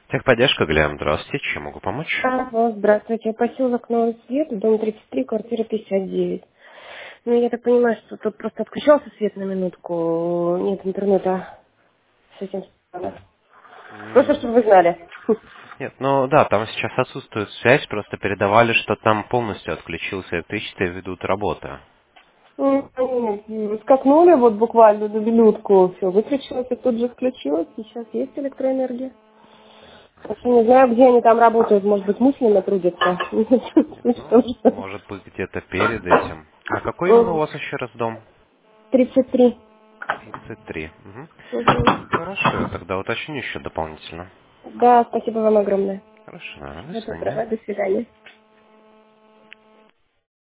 Техподдержка, Глеб, здравствуйте, чем могу помочь? Здравствуйте. Поселок Новый Свет, дом 33, квартира 59. Ну, я так понимаю, что тут просто отключался свет на минутку. Нет интернета с этим. Просто, М, чтобы вы знали. Нет, ну да, там сейчас отсутствует связь, просто передавали, что там полностью отключился электричество и ведут работы. Скакнули вот буквально на минутку, все, выключилось и тут же включилось. Сейчас есть электроэнергия. Вообще не знаю, где они там работают, может быть, мысленно трудятся. Нет, ну, может быть, где-то перед этим. А какой именно у вас еще раз дом? 33. 33. Мгм. Мгм. Хорошо, я тогда уточню еще дополнительно. Да, спасибо вам огромное. Хорошо, наверное, до Всего свидания. доброго, до свидания.